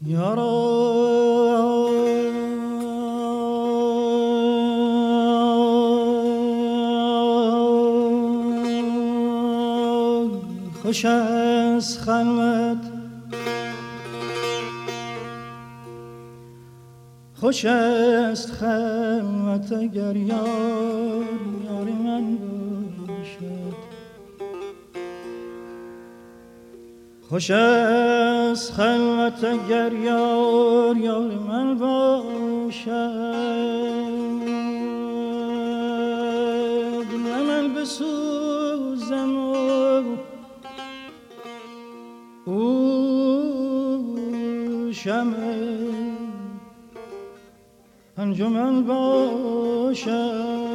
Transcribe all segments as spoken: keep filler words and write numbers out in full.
خوش است خلوت خوش است خلوت اگر یار یار من باشد خوش است خلوت اگر یار یار من باشد من بسوزم او شمع انجمن باشد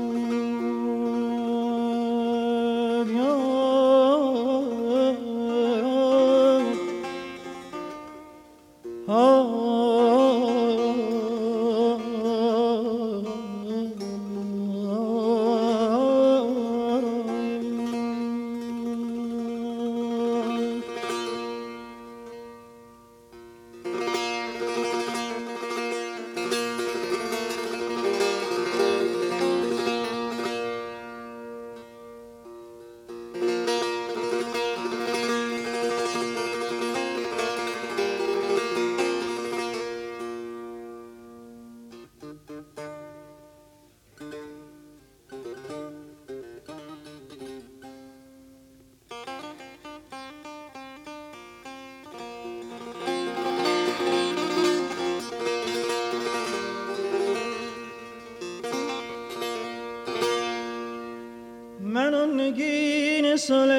من آن نگین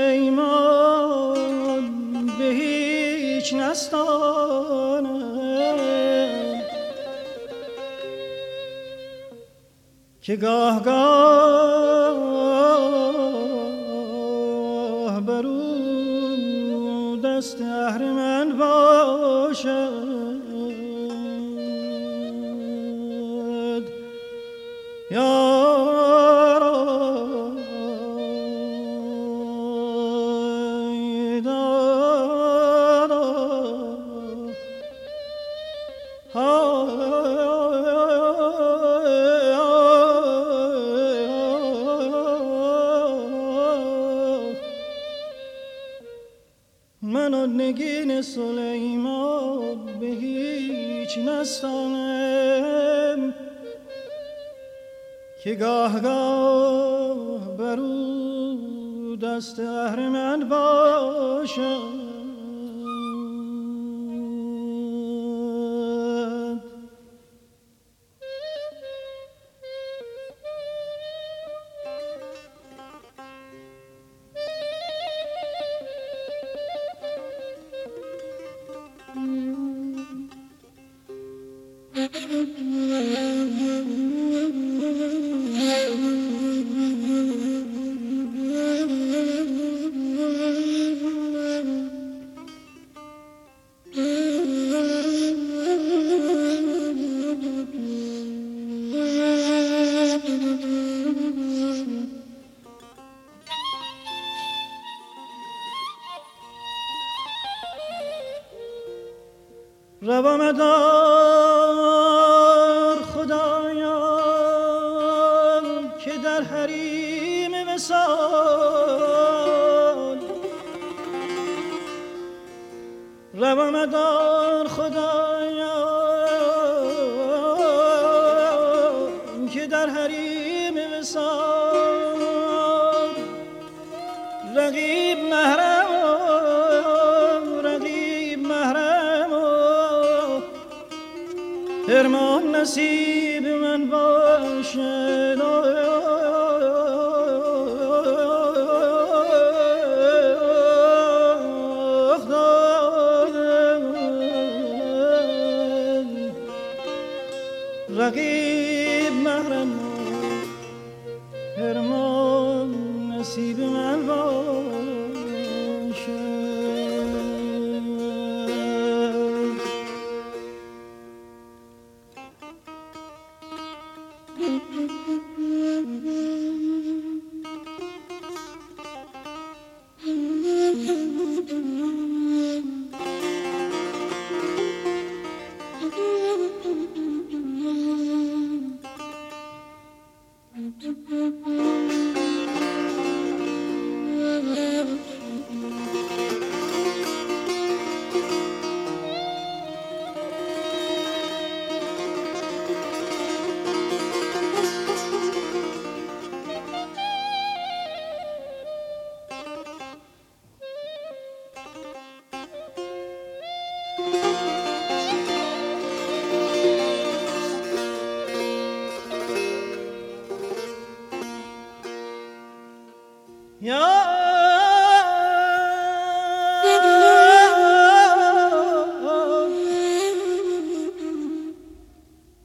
سلیمان به هیچ نستانم که گاه گاه برو دست اهرمن باشد یا من آن نگین سلیمان به هیچ نستانم که گاه گاه برو دست اهرمن باشد روا مدار خدایا که در حریم وصال روا مدار خدایا که در حریم وصال رقیب محرم ارمان نصیب من باشد رقیب محرم ارمان نصیب من باشد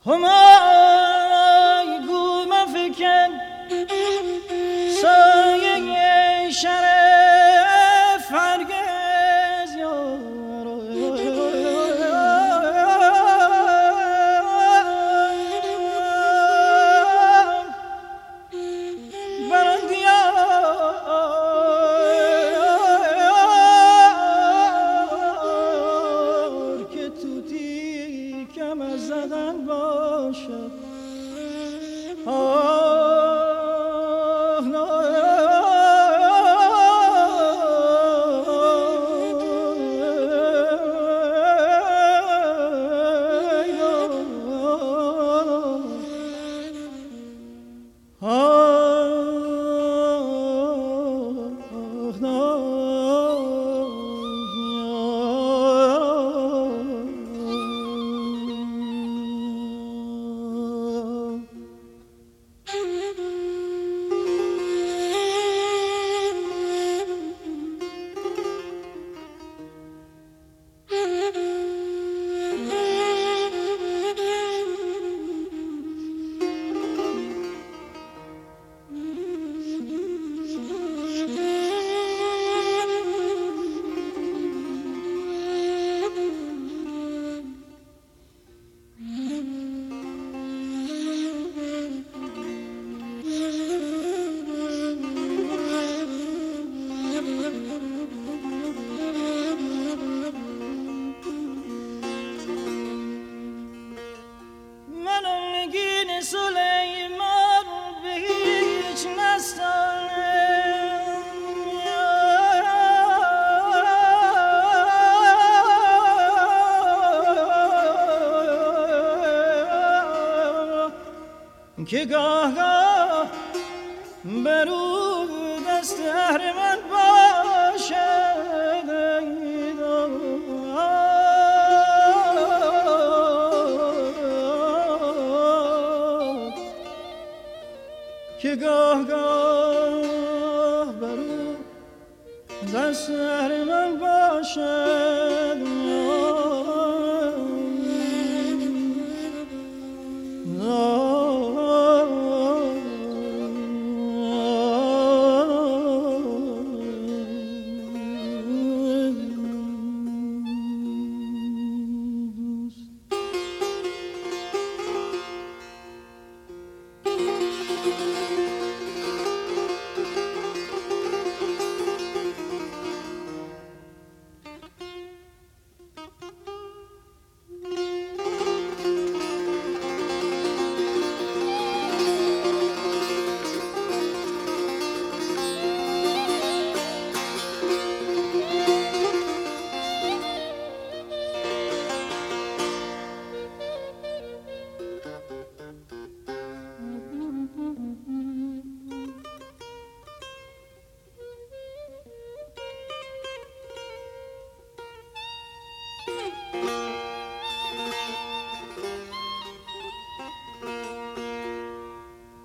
همای گو مفکن سایه شرف هرگز یارو برندیار که توتی کم از زدن باشد سلیمان به هیچ نستانم که گاه گاه برو دست اهرمن باشد که گاه گاه برو دست اهرمن باشد